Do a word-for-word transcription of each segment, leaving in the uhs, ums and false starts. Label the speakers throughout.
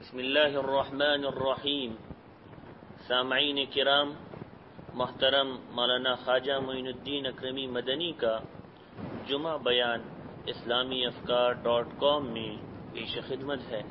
Speaker 1: بسم اللہ الرحمن الرحیم۔ سامعین کرام، محترم مولانا خواجہ معین الدین اکرمی مدنی کا جمعہ بیان اسلامی افکار ڈاٹ کام میں پیش خدمت ہے۔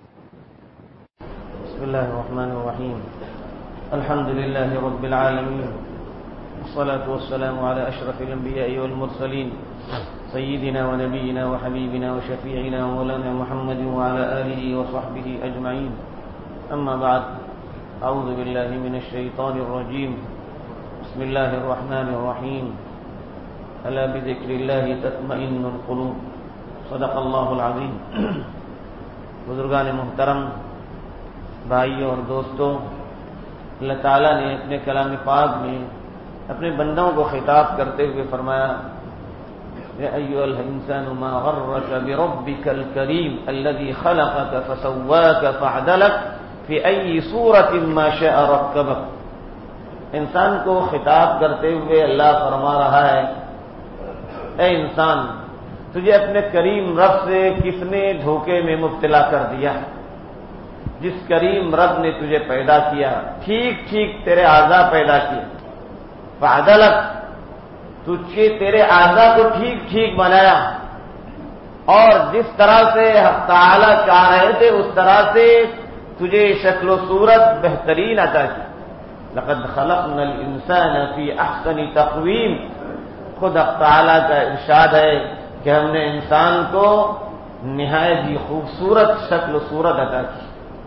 Speaker 2: بسم اللہ الرحمن الرحیم، الحمد للہ رب العالمین، والصلاة والسلام على اشرف الانبیاء والمرسلین، سیدنا ونبینا وحبیبنا وشفیعنا مولانا محمد وعلى آلہ وصحبہ اجمعین، اما بعد، اعوذ باللہ من الشیطان الرجیم، بسم اللہ الرحمن الرحیم، الا بذکر اللہ تطمئن القلوب، صدق اللہ العظیم۔ بزرگان محترم، بھائیوں اور دوستوں، اللہ تعالیٰ نے اپنے کلام پاک میں اپنے بندوں کو خطاب کرتے ہوئے فرمایا، یا ایھا الانسان ما غرک بربک الکریم الذی خلقک فسواک فعدلک فی ای صورۃ ما شاء رکبک۔ انسان کو خطاب کرتے ہوئے اللہ فرما رہا ہے، اے انسان، تجھے اپنے کریم رب سے کس نے دھوکے میں مبتلا کر دیا؟ جس کریم رب نے تجھے پیدا کیا، ٹھیک ٹھیک تیرے اعضاء پیدا کیے، فعدلک، تجھے تیرے اعضاء کو ٹھیک ٹھیک بنایا، اور جس طرح سے حق تعالی چاہ رہے تھے اس طرح سے تجھے شکل و صورت بہترین عطا کی۔ لقد خلقنا الانسان فی احسن تقویم، خود حق تعالی کا ارشاد ہے کہ ہم نے انسان کو نہایت ہی خوبصورت شکل و صورت عطا کی۔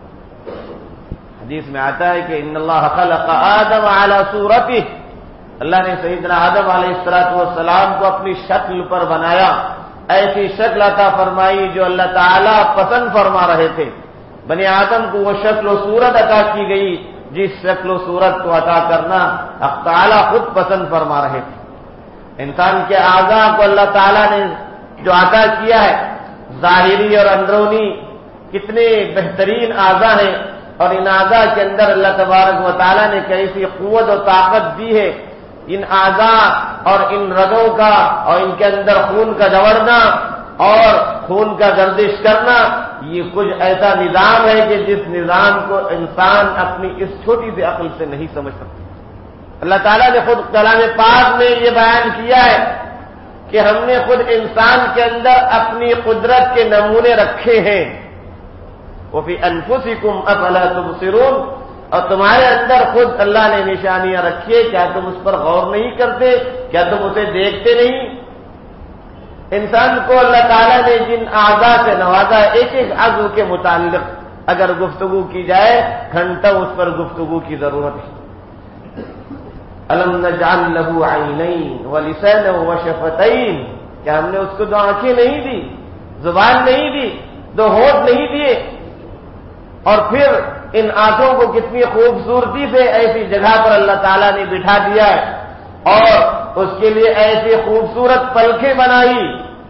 Speaker 2: حدیث میں آتا ہے کہ ان اللہ خلق آدم علی صورتہ، اللہ نے سیدنا آدم علیہ الصلوۃ والسلام کو اپنی شکل پر بنایا، ایسی شکل عطا فرمائی جو اللہ تعالیٰ پسند فرما رہے تھے۔ بنی آدم کو وہ شکل و صورت عطا کی گئی جس شکل و صورت کو عطا کرنا حق تعالیٰ خود پسند فرما رہے تھے۔ انسان کے اعضاء کو اللہ تعالیٰ نے جو عطا کیا ہے، ظاہری اور اندرونی کتنے بہترین اعضاء ہیں، اور ان اعضاء کے اندر اللہ تبارک و تعالیٰ نے کیسی قوت و طاقت دی ہے۔ ان اعضاء اور ان رگوں کا اور ان کے اندر خون کا دوڑنا اور خون کا گردش کرنا، یہ کچھ ایسا نظام ہے کہ جس نظام کو انسان اپنی اس چھوٹی سی عقل سے نہیں سمجھ سکتا۔ اللہ تعالیٰ نے خود کلام پاک میں یہ بیان کیا ہے کہ ہم نے خود انسان کے اندر اپنی قدرت کے نمونے رکھے ہیں۔ وَفِي أَنفُسِكُمْ أَفَلَا تُبْصِرُونَ، اور تمہارے اندر خود اللہ نے نشانیاں رکھی ہے، کیا تم اس پر غور نہیں کرتے؟ کیا تم اسے دیکھتے نہیں؟ انسان کو اللہ تعالیٰ نے جن اعضاء سے نوازا، ایک ایک عضو کے متعلق اگر گفتگو کی جائے گھنٹوں اس پر گفتگو کی ضرورت ہے۔ الم نجعل له عینین ولسانا وشفتین، کیا ہم نے اس کو دو آنکھیں نہیں دی، زبان نہیں دی، دو ہونٹ نہیں دیے؟ اور پھر ان آنکھوں کو کتنی خوبصورتی سے ایسی جگہ پر اللہ تعالیٰ نے بٹھا دیا ہے، اور اس کے لیے ایسی خوبصورت پلکیں بنائی۔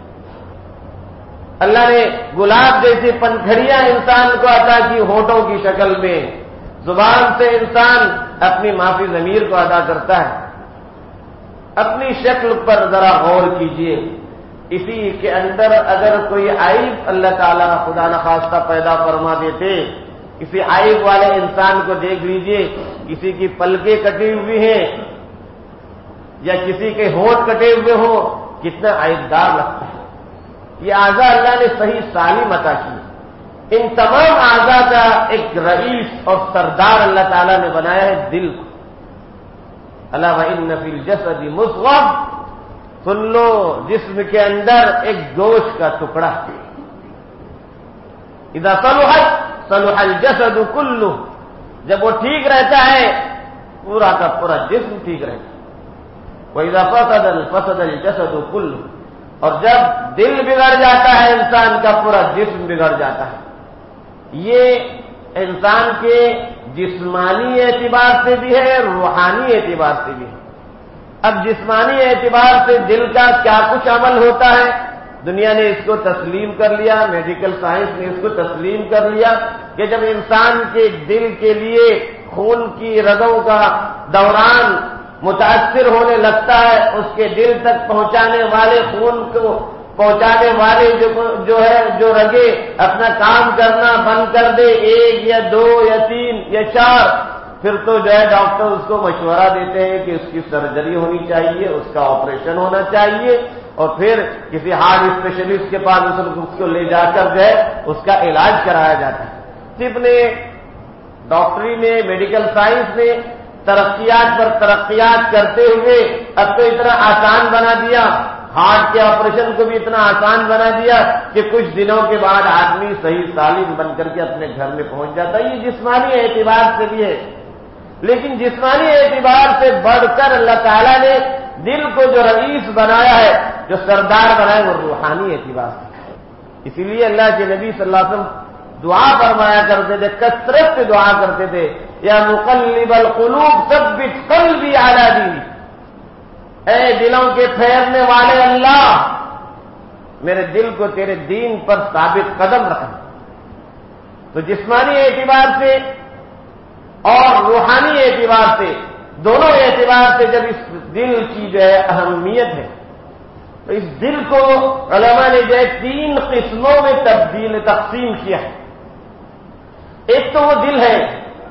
Speaker 2: اللہ نے گلاب جیسی پنکھڑیاں انسان کو عطا کی ہونٹوں کی شکل میں۔ زبان سے انسان اپنی معافی ضمیر کو ادا کرتا ہے۔ اپنی شکل پر ذرا غور کیجئے، اسی کے اندر اگر کوئی عیب اللہ تعالیٰ خدا نخواستہ پیدا فرما دیتے، کسی عیب والے انسان کو دیکھ لیجئے، کسی کی پلکیں کٹی ہوئی ہیں یا کسی کے ہونٹ کٹے ہوئے ہوں، کتنا عیب دار لگتا ہے۔ یہ اعضاء اللہ نے صحیح سالم عطا کی۔ ان تمام اعضاء کا ایک رئیس اور سردار اللہ تعالیٰ نے بنایا ہے دل کو۔ الا وان فی الجسد مضغہ، سن لو، جسم کے اندر ایک گوشت کا ٹکڑا ہے۔ اذا صلحت صلح الجسد کلہ، جب وہ ٹھیک رہتا ہے پورا کا پورا جسم ٹھیک رہتا ہے۔ وَإِذَا فَسَدَ فَسَدَ الْجَسَدُ كُلُّهُ، اور جب دل بگڑ جاتا ہے انسان کا پورا جسم بگڑ جاتا ہے۔ یہ انسان کے جسمانی اعتبار سے بھی ہے، روحانی اعتبار سے بھی ہے۔ اب جسمانی اعتبار سے دل کا کیا کچھ عمل ہوتا ہے، دنیا نے اس کو تسلیم کر لیا، میڈیکل سائنس نے اس کو تسلیم کر لیا کہ جب انسان کے دل کے لیے خون کی رگوں کا دوران متاثر ہونے لگتا ہے، اس کے دل تک پہنچانے والے خون کو پہنچانے والے جو جو ہے جو رگے اپنا کام کرنا بند کر دے، ایک یا دو یا تین یا چار، پھر تو جو ہے ڈاکٹر اس کو مشورہ دیتے ہیں کہ اس کی سرجری ہونی چاہیے، اس کا آپریشن ہونا چاہیے، اور پھر کسی ہارٹ اسپیشلسٹ کے پاس اس کو لے جا کر جو ہے اس کا علاج کرایا جاتا ہے۔ طب نے، ڈاکٹری نے، میڈیکل سائنس نے ترقیات پر ترقیات کرتے ہوئے اب تو اتنا آسان بنا دیا، ہارٹ کے آپریشن کو بھی اتنا آسان بنا دیا کہ کچھ دنوں کے بعد آدمی صحیح سالم بن کر کے اپنے گھر میں پہنچ جاتا ہے۔ یہ جسمانی اعتبار سے بھی ہے، لیکن جسمانی اعتبار سے بڑھ کر اللہ تعالیٰ نے دل کو جو رئیس بنایا ہے، جو سردار بنایا، وہ روحانی اعتبار سے۔ اسی لیے اللہ کے نبی صلی اللہ علیہ وسلم دعا فرمایا کرتے تھے، کثرت سے دعا کرتے تھے، یا مقلب القلوب ثبت قلبی علی دینک، اے دلوں کے پھیرنے والے اللہ، میرے دل کو تیرے دین پر ثابت قدم رکھنا۔ تو جسمانی اعتبار سے اور روحانی اعتبار سے، دونوں اعتبار سے جب اس دل کی جو ہے اہمیت ہے، تو اس دل کو علماء نے جو ہے تین قسموں میں تبدیل تقسیم کیا ہے۔ ایک تو وہ دل ہے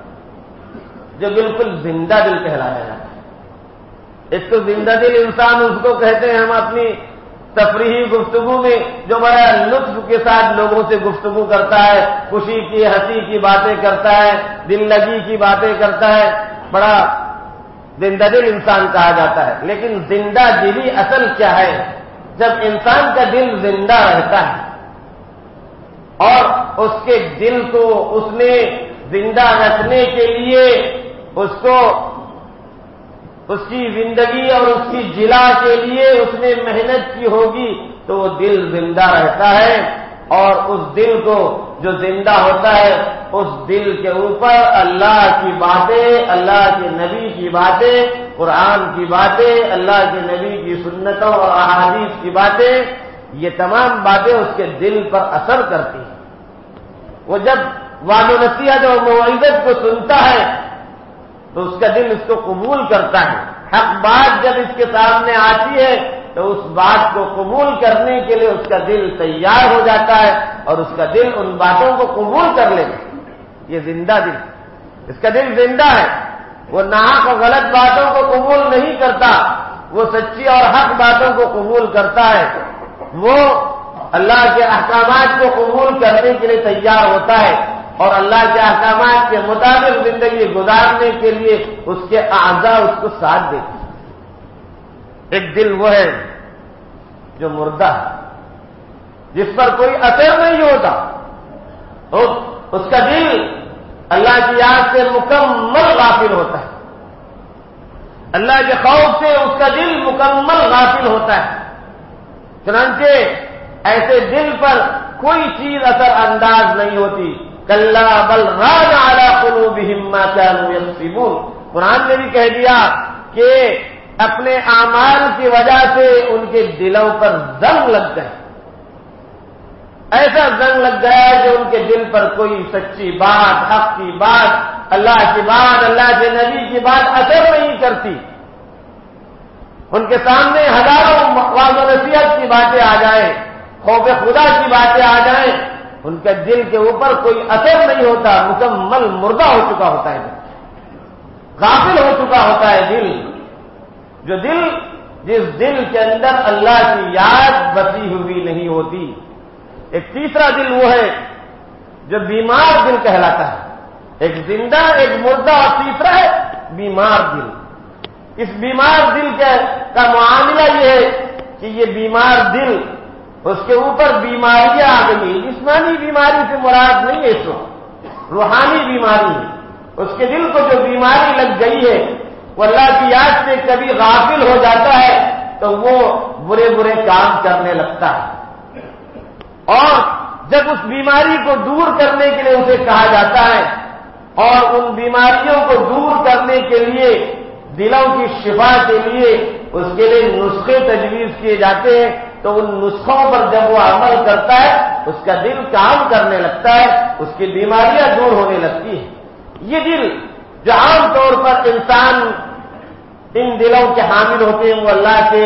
Speaker 2: جو بالکل زندہ دل کہلایا جاتا ہے۔ ایک تو زندہ دل انسان اس کو کہتے ہیں ہم اپنی تفریحی گفتگو میں، جو بڑا لطف کے ساتھ لوگوں سے گفتگو کرتا ہے، خوشی کی ہنسی کی باتیں کرتا ہے، دل لگی کی باتیں کرتا ہے، بڑا زندہ دل انسان کہا جاتا ہے۔ لیکن زندہ دلی اصل کیا ہے؟ جب انسان کا دل زندہ رہتا ہے اور اس کے دل کو اس نے زندہ رکھنے کے لیے اس کو اس کی زندگی اور اس کی جلا کے لیے اس نے محنت کی ہوگی، تو وہ دل زندہ رہتا ہے، اور اس دل کو جو زندہ ہوتا ہے، اس دل کے اوپر اللہ کی باتیں، اللہ کے نبی کی باتیں، قرآن کی باتیں، اللہ کے نبی کی سنتوں اور احادیث کی باتیں، یہ تمام باتیں اس کے دل پر اثر کرتی ہیں۔ وہ جب وعد و نصیحت اور موعظت کو سنتا ہے تو اس کا دل اس کو قبول کرتا ہے۔ حق بات جب اس کے سامنے آتی ہے تو اس بات کو قبول کرنے کے لیے اس کا دل تیار ہو جاتا ہے، اور اس کا دل ان باتوں کو قبول کر لے گا۔ یہ زندہ دل، اس کا دل زندہ ہے، وہ ناحق اور غلط باتوں کو قبول نہیں کرتا، وہ سچی اور حق باتوں کو قبول کرتا ہے، وہ اللہ کے احکامات کو قبول کرنے کے لیے تیار ہوتا ہے، اور اللہ کے احکامات کے مطابق زندگی گزارنے کے لیے اس کے اعضاء اس کو ساتھ دیتے ہیں۔ ایک دل وہ ہے جو مردہ ہے، جس پر کوئی اثر نہیں ہوتا، اس کا دل اللہ کی یاد سے مکمل غافل ہوتا ہے، اللہ کے خوف سے اس کا دل مکمل غافل ہوتا ہے۔ چنانچہ ایسے دل پر کوئی چیز اثر انداز نہیں ہوتی۔ کلا بل ران علی قلوبہم ما کانوا یکسبون، قرآن نے بھی کہہ دیا کہ اپنے اعمال کی وجہ سے ان کے دلوں پر زنگ لگ گئے، ایسا زنگ لگ گیا کہ ان کے دل پر کوئی سچی بات، حق کی بات، اللہ کی بات، اللہ کے نبی کی بات اثر نہیں کرتی۔ ان کے سامنے ہزاروں وعظ و نصیحت کی باتیں آ جائیں، خوف خدا کی باتیں آ جائیں، ان کے دل کے اوپر کوئی اثر نہیں ہوتا، مکمل مردہ ہو چکا ہوتا ہے، غافل ہو چکا ہوتا ہے دل۔ جو دل جس دل کے اندر اللہ کی یاد بسی ہوئی نہیں ہوتی۔ ایک تیسرا دل وہ ہے جو بیمار دل کہلاتا ہے، ایک زندہ، ایک مردہ، اور تیسرا ہے بیمار دل۔ اس بیمار دل کا معاملہ یہ ہے کہ یہ بیمار دل، اس کے اوپر بیماریاں آ گئی، جسمانی بیماری سے مراد نہیں ہے، سو روحانی بیماری ہے۔ اس کے دل کو جو بیماری لگ گئی ہے، وہ اللہ کی یاد سے کبھی غافل ہو جاتا ہے تو وہ برے برے کام کرنے لگتا ہے، اور جب اس بیماری کو دور کرنے کے لیے اسے کہا جاتا ہے، اور ان بیماریوں کو دور کرنے کے لیے، دلوں کی شفا کے لیے اس کے لیے نسخے تجویز کیے جاتے ہیں، تو ان نسخوں پر جب وہ عمل کرتا ہے اس کا دل کام کرنے لگتا ہے، اس کی بیماریاں دور ہونے لگتی ہیں۔ یہ دل جو عام طور پر انسان ان دلوں کے حامل ہوتے ہیں، وہ اللہ کے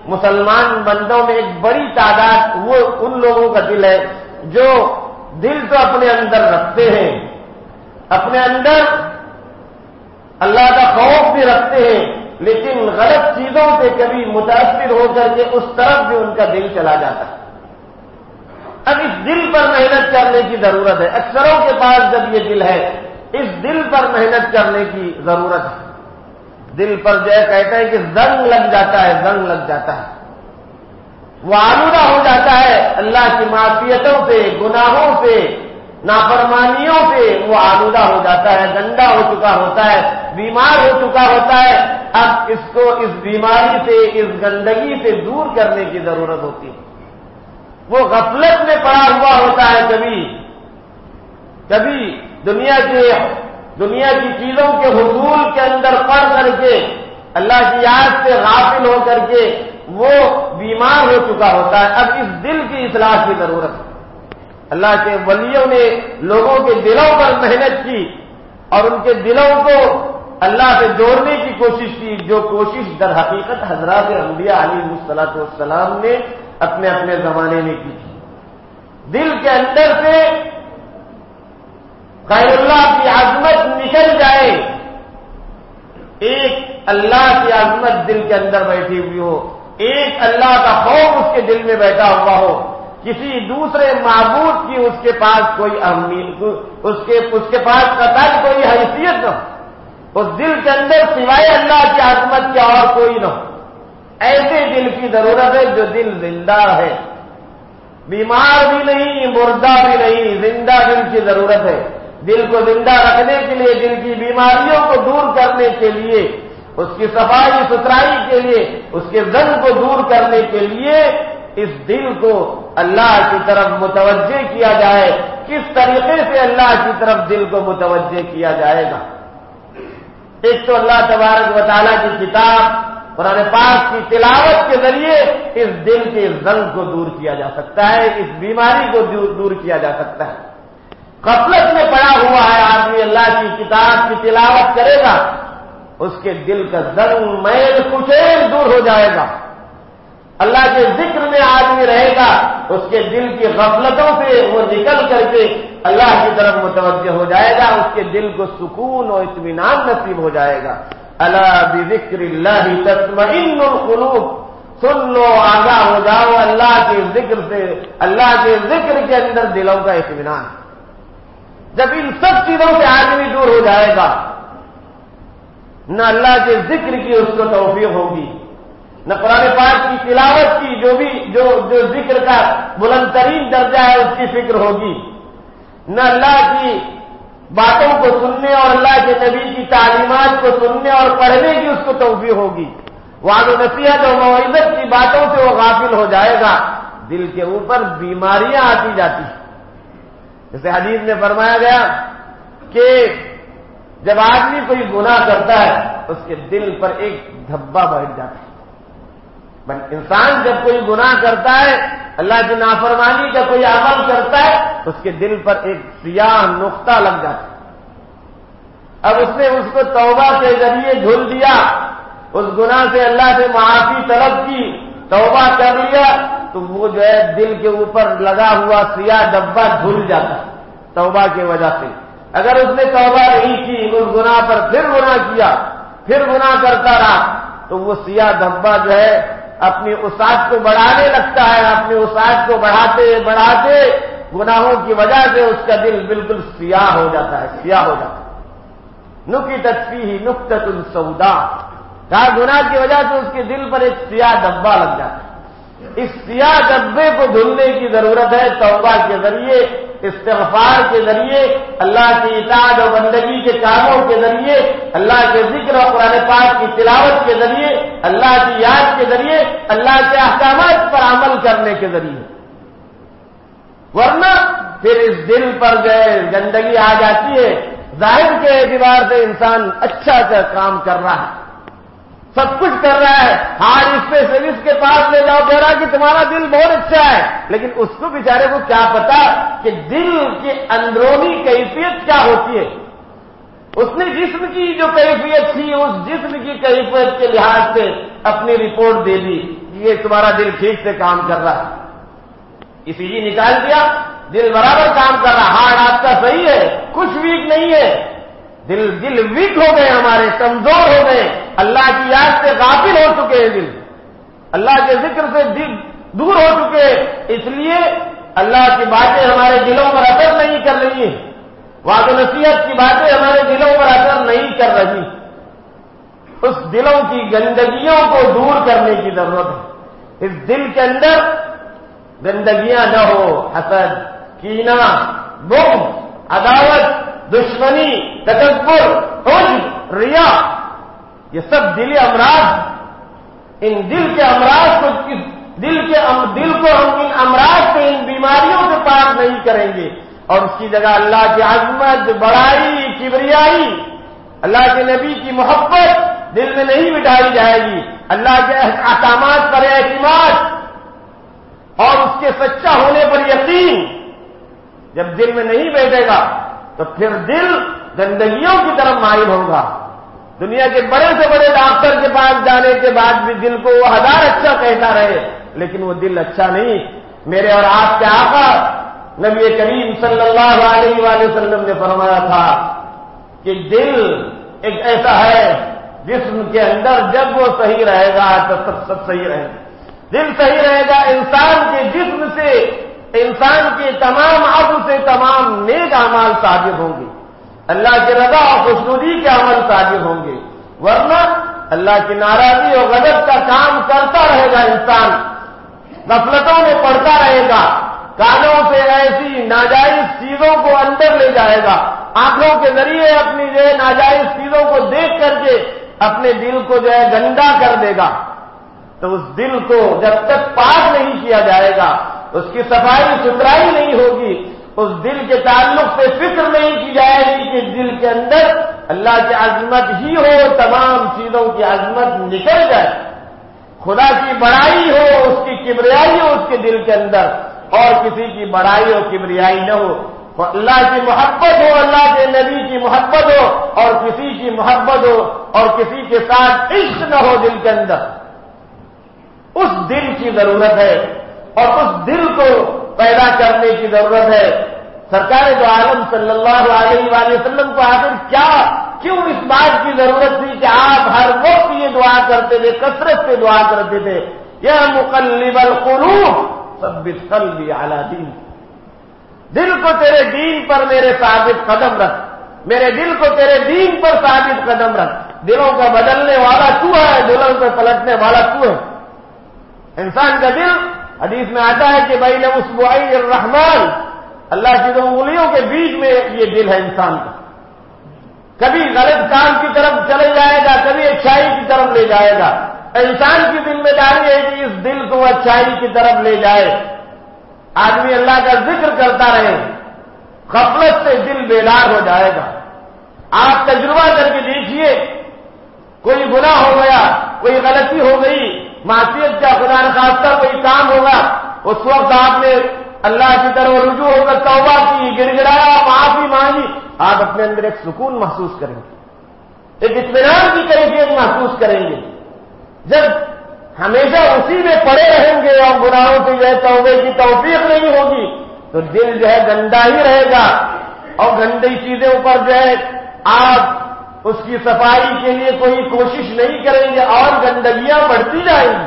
Speaker 2: مسلمان بندوں میں ایک بڑی تعداد وہ ان لوگوں کا دل ہے جو دل تو اپنے اندر رکھتے ہیں، اپنے اندر اللہ کا خوف بھی رکھتے ہیں، لیکن غلط چیزوں سے کبھی متاثر ہو کر کے اس طرف بھی ان کا دل چلا جاتا ہے۔ اب اس دل پر محنت کرنے کی ضرورت ہے۔ اکثروں کے پاس جب یہ دل ہے، اس دل پر محنت کرنے کی ضرورت ہے۔ دل پر جو ہے کہتا ہے کہ زنگ لگ جاتا ہے، زنگ لگ جاتا ہے، وہ آلودہ ہو جاتا ہے اللہ کی معصیتوں سے، گناہوں سے، نافرمانیوں سے وہ آلودہ ہو جاتا ہے، گندا ہو چکا ہوتا ہے، بیمار ہو چکا ہوتا ہے۔ اب اس کو اس بیماری سے، اس گندگی سے دور کرنے کی ضرورت ہوتی ہے۔ وہ غفلت میں پڑا ہوا ہوتا ہے، کبھی کبھی دنیا کے دنیا کی چیزوں کے حصول کے اندر پڑ کر کے اللہ کی یاد سے غافل ہو کر کے وہ بیمار ہو چکا ہوتا ہے۔ اب اس دل کی اصلاح کی ضرورت ہے۔ اللہ کے ولیوں نے لوگوں کے دلوں پر محنت کی اور ان کے دلوں کو اللہ سے جوڑنے کی کوشش کی، جو کوشش در حقیقت حضرات انبیاء علیہ الصلوۃ والسلام نے اپنے اپنے زمانے میں کی تھی۔ دل کے اندر سے غیر اللہ کی عظمت نکل جائے، ایک اللہ کی عظمت دل کے اندر بیٹھی ہوئی ہو، ایک اللہ کا خوف اس کے دل میں بیٹھا ہوا ہو، کسی دوسرے معبود کی اس کے پاس کوئی اہمیت، اس کے اس کے پاس قطعی کوئی حیثیت نہ ہو، اس دل کے اندر سوائے اللہ کی عظمت کے اور کوئی نہ ہو۔ ایسے دل کی ضرورت ہے جو دل زندہ ہے، بیمار بھی نہیں، مردہ بھی نہیں، زندہ دل کی ضرورت ہے۔ دل کو زندہ رکھنے کے لیے، دل کی بیماریوں کو دور کرنے کے لیے، اس کی صفائی ستھرائی کے لیے، اس کے زنگ کو دور کرنے کے لیے اس دل کو اللہ کی طرف متوجہ کیا جائے۔ کس طریقے سے اللہ کی طرف دل کو متوجہ کیا جائے گا؟ ایک تو اللہ تبارک و تعالیٰ کی کتاب قرآن پاک کی تلاوت کے ذریعے اس دل کے زنگ کو دور کیا جا سکتا ہے، اس بیماری کو دور کیا جا سکتا ہے۔ غفلت میں پڑا ہوا ہے آدمی، اللہ کی کتاب کی تلاوت کرے گا، اس کے دل کا زنگ میل کچیل دور ہو جائے گا۔ اللہ کے ذکر میں آدمی رہے گا، اس کے دل کی غفلتوں سے وہ نکل کر کے اللہ کی طرف متوجہ ہو جائے گا، اس کے دل کو سکون اور اطمینان نصیب ہو جائے گا۔ الا بذکر اللہ تطمئن القلوب، سن لو، آگاہ ہو جاؤ، اللہ کے ذکر سے، اللہ کے ذکر کے اندر دلوں کا اطمینان۔ جب ان سب چیزوں سے آدمی دور ہو جائے گا، نہ اللہ کے ذکر کی اس کو توفیق ہوگی، نہ قرآن پاک کی تلاوت کی جو بھی جو جو ذکر کا بلند ترین درجہ ہے اس کی فکر ہوگی، نہ اللہ کی باتوں کو سننے اور اللہ کے نبی کی تعلیمات کو سننے اور پڑھنے کی اس کو توفیق ہوگی۔ وعظ و نصیحت اور موعظت کی باتوں سے وہ غافل ہو جائے گا، دل کے اوپر بیماریاں آتی جاتی ہیں۔ جیسے حدیث میں فرمایا گیا کہ جب آدمی کوئی گناہ کرتا ہے اس کے دل پر ایک دھبا بیٹھ جاتا ہے۔ انسان جب کوئی گناہ کرتا ہے، اللہ کی نافرمانی کا کوئی عمل کرتا ہے، اس کے دل پر ایک سیاہ نقطہ لگ جاتا ہے۔ اب اس نے اس کو توبہ کے ذریعے دھل دیا، اس گناہ سے اللہ سے معافی طلب کی، توبہ کر لیا، تو وہ جو ہے دل کے اوپر لگا ہوا سیاہ دھبا دھل جاتا ہے توبہ کی وجہ سے۔ اگر اس نے توبہ نہیں کی، اس گناہ پر پھر گناہ کیا، پھر گناہ کرتا رہا، تو وہ سیاہ دھبا جو ہے اپنی اسات کو بڑھانے لگتا ہے، اپنی اسات کو بڑھاتے بڑھاتے گناہوں کی وجہ سے اس کا دل بالکل سیاہ ہو جاتا ہے، سیاہ ہو جاتا ہے۔ نکتت فیہ نکتۃ سودا، کہا گناہ کی وجہ سے اس کے دل پر ایک سیاہ دھبا لگ جاتا ہے۔ اس سیاہ دھبے کو دھلنے کی ضرورت ہے توبہ کے ذریعے، استغفار کے ذریعے، اللہ کی اطاعت اور بندگی کے کاموں کے ذریعے، اللہ کے ذکر اور قرآن پاک کی تلاوت کے ذریعے، اللہ کی یاد کے ذریعے، اللہ کے احکامات پر عمل کرنے کے ذریعے۔ ورنہ پھر اس دل پر جو ہے گندگی آ جاتی ہے، ظاہر کے اعتبار سے انسان اچھا اچھا کام کر رہا ہے، سب کچھ کر رہا ہے، ہار اسپیشلسٹ کے پاس لے جاؤ، کہہ رہا کہ تمہارا دل بہت اچھا ہے، لیکن اس کو بیچارے کو کیا پتا کہ دل کی اندرونی کیفیت کیا ہوتی ہے۔ اس نے جسم کی جو کیفیت تھی، اس جسم کی کیفیت کے لحاظ سے اپنی رپورٹ دے دی، لیے تمہارا دل ٹھیک سے کام کر رہا ہے. ای سی جی نکال دیا, دل برابر کام کر رہا, ہارٹ آپ کا صحیح ہے, کچھ ویک نہیں ہے. دل دل ویک ہو گئے, ہمارے کمزور ہو گئے, اللہ کی یاد سے غافل ہو چکے ہیں. دل اللہ کے ذکر سے دل دور ہو چکے, اس لیے اللہ کی باتیں ہمارے دلوں پر اثر نہیں کر رہی ہیں. وعد و نصیحت کی باتیں ہمارے دلوں پر اثر نہیں کر رہی. اس دلوں کی گندگیوں کو دور کرنے کی ضرورت ہے. اس دل کے اندر گندگیاں نہ ہو, حسد, کینہ, بغض, عداوت, دشمنی, تکبر, عجب, ریا, یہ سب دلی امراض. ان دل کے امراض کو دل کے دل کو ہم ان امراض سے, ان بیماریوں سے پاک نہیں کریں گے, اور اس کی جگہ اللہ کی عظمت, بڑائی, کبریائی, اللہ کے نبی کی محبت دل میں نہیں بٹھائی جائے گی. اللہ کے احکامات پر اعتماد اور اس کے سچا ہونے پر یقین جب دل میں نہیں بیٹھے گا تو پھر دل گندگیوں کی طرف مائل ہوگا. دنیا کے بڑے سے بڑے ڈاکٹر کے پاس جانے کے بعد بھی دل کو وہ ہزار اچھا کہتا رہے, لیکن وہ دل اچھا نہیں. میرے اور آپ کے آقا نبی کریم صلی اللہ علیہ وآلہ وسلم نے فرمایا تھا کہ دل ایک ایسا ہے جسم کے اندر جب وہ صحیح رہے گا تو سب سب صحیح رہے گا. دل صحیح رہے گا, انسان کے جسم سے, انسان کے تمام عضو سے تمام نیک اعمال صادر ہوں گے, اللہ کی رضا اور خوشنودی کے عمل صادر ہوں گے. ورنہ اللہ کی ناراضی اور غضب کا کام کرتا رہے گا انسان, غفلتوں میں پڑتا رہے گا, کانوں سے ایسی ناجائز چیزوں کو اندر لے جائے گا, آنکھوں کے ذریعے اپنی جو ہے ناجائز چیزوں کو دیکھ کر کے اپنے دل کو جو ہے گندا کر دے گا. تو اس دل کو جب تک پاک نہیں کیا جائے گا, اس کی صفائی ستھرائی نہیں ہوگی, اس دل کے تعلق سے فکر نہیں کی جائے گی کہ دل کے اندر اللہ کی عظمت ہی ہو, تمام چیزوں کی عظمت نکل جائے, خدا کی بڑائی ہو, اس کی کبریائی ہو اس کے دل کے اندر, اور کسی کی بڑائی اور کبریائی نہ ہو. اللہ کی محبت ہو, اللہ کے نبی کی محبت ہو, اور کسی کی محبت ہو اور کسی کے ساتھ عشق نہ ہو دل کے اندر. اس دل کی ضرورت ہے, اور اس دل کو پیدا کرنے کی ضرورت ہے. سرکار دو عالم صلی اللہ علیہ وآلہ وسلم کو آخر کیا کیوں اس بات کی ضرورت تھی کہ آپ ہر وقت یہ دعا کرتے تھے, کثرت سے دعا کرتے تھے, یا مقلب القلوب ثبت قلبی علی دین, دل کو تیرے دین پر میرے ثابت قدم رکھ, میرے دل کو تیرے دین پر ثابت قدم رکھ. دلوں کا بدلنے والا تو ہے, دلوں کو پلٹنے والا تو ہے. انسان کا دل حدیث میں آتا ہے کہ بین اصبعین الرحمن, اللہ کی دو انگلیوں کے بیچ میں یہ دل ہے انسان کا. کبھی غلط کام کی طرف چلے جائے گا, کبھی اچھائی کی طرف لے جائے گا. انسان کی ذمہ داری ہے کہ اس دل کو اچھائی کی طرف لے جائے. آدمی اللہ کا ذکر کرتا رہے, غفلت سے دل بیدار ہو جائے گا. آپ تجربہ کر کے دیکھیے, کوئی گناہ ہو گیا, کوئی غلطی ہو گئی, معصیت کا خدا نخواستہ کوئی کام ہوگا, اس وقت آپ نے اللہ کی طرف رجوع ہو کر توبہ کی, گر گرایا, معافی مانگی, آپ اپنے اندر ایک سکون محسوس کریں گے, ایک اطمینان کی کیفیت محسوس کریں گے. جب ہمیشہ اسی میں پڑے رہیں گے اور گناہوں سے جو ہے توبے کی توفیق نہیں ہوگی تو دل جو ہے گندا ہی رہے گا, اور گندی چیزوں پر جو ہے آپ اس کی صفائی کے لیے کوئی کوشش نہیں کریں گے اور گندگیاں بڑھتی جائیں گی.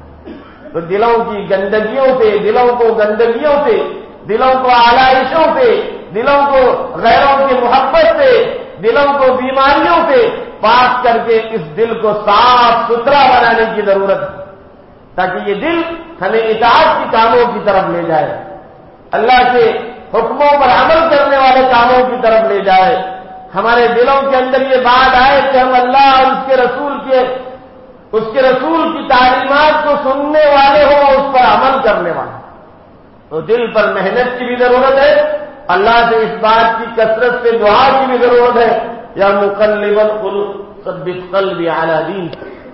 Speaker 2: تو دلوں کی گندگیوں سے, دلوں کو گندگیوں سے, دلوں کو آلائشوں سے, دلوں کو غیروں کی محبت سے, دلوں کو بیماریوں سے پاک کر کے اس دل کو صاف ستھرا بنانے کی ضرورت ہے, تاکہ یہ دل ہمیں اطاعت کی کاموں کی طرف لے جائے, اللہ کے حکموں پر عمل کرنے والے کاموں کی طرف لے جائے. ہمارے دلوں کے اندر یہ بات آئے کہ ہم اللہ اور اس کے رسول کے اس کے رسول کی تعلیمات کو سننے والے ہوں اور اس پر عمل کرنے والے. تو دل پر محنت کی بھی ضرورت ہے, اللہ سے اس بات کی کثرت سے دعا کی بھی ضرورت ہے, یا مقلب القلوب ثبت قلبی علی دین,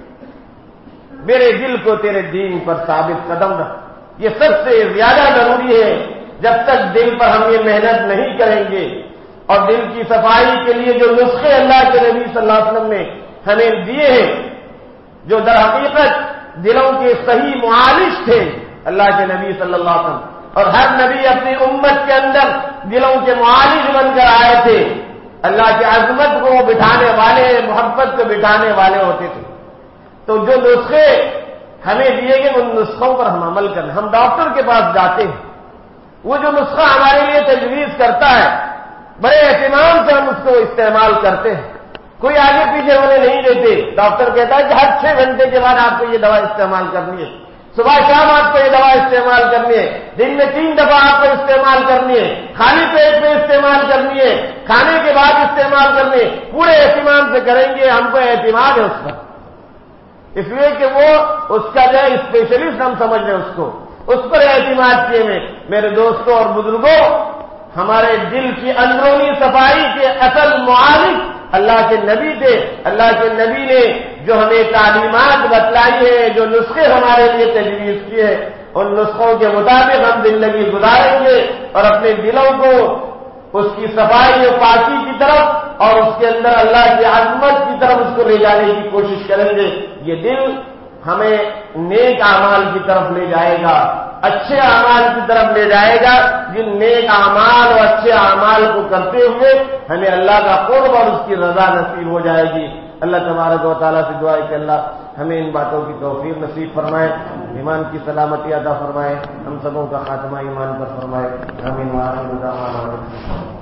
Speaker 2: میرے دل کو تیرے دین پر ثابت قدم رکھ. یہ سب سے زیادہ ضروری ہے. جب تک دل پر ہم یہ محنت نہیں کریں گے اور دل کی صفائی کے لیے جو نسخے اللہ کے نبی صلی اللہ علیہ وسلم نے ہمیں دیے ہیں, جو در حقیقت دلوں کے صحیح معالج تھے اللہ کے نبی صلی اللہ علیہ وسلم، اور ہر نبی اپنی امت کے اندر دلوں کے معالج بن کر آئے تھے، اللہ کی عظمت کو بٹھانے والے، محبت کو بٹھانے والے ہوتے تھے۔ تو جو نسخے ہمیں دیے گئے ان نسخوں پر ہم عمل کریں۔ ہم ڈاکٹر کے پاس جاتے ہیں، وہ جو نسخہ ہمارے لیے تجویز کرتا ہے بڑے اہتمام سے ہم اس کو استعمال کرتے ہیں، کوئی آگے پیچھے ہونے نہیں دیتے۔ ڈاکٹر کہتا ہے کہ ہر چھ گھنٹے کے بعد آپ کو یہ دوا استعمال کرنی ہے، صبح شام آپ کو یہ دوا استعمال کرنی ہے، دن میں تین دفعہ آپ کو استعمال کرنی ہے، خالی پیٹ میں استعمال کرنی ہے، کھانے کے بعد استعمال کرنی ہے، پورے اہتمام سے کریں گے۔ ہم کو اعتماد ہے اس پر، اس لیے کہ وہ اس کا جو ہے اسپیشلسٹ ہم سمجھ رہے ہیں اس کو، اس پر اعتماد کیے میں میرے دوستوں اور بزرگوں، ہمارے دل کی اندرونی صفائی کے اصل معالج اللہ کے نبی تھے۔ اللہ کے نبی نے جو ہمیں تعلیمات بتلائی ہے، جو نسخے ہمارے لیے تجویز کیے، ان نسخوں کے مطابق ہم زندگی گزاریں گے اور اپنے دلوں کو اس کی صفائی و پاکی کی طرف اور اس کے اندر اللہ کی عظمت کی طرف اس کو لے جانے کی کوشش کریں گے۔ یہ دل ہمیں نیک اعمال کی طرف لے جائے گا، اچھے اعمال کی طرف لے جائے گا، جن نیک اعمال اور اچھے اعمال کو کرتے ہوئے ہمیں اللہ کا قرب اور اس کی رضا نصیب ہو جائے گی۔ اللہ تبارک و تعالیٰ سے دعا ہے کہ اللہ ہمیں ان باتوں کی توفیق نصیب فرمائے، ایمان کی سلامتی عطا فرمائے، ہم سبوں کا خاتمہ ایمان پر فرمائے۔ آمین۔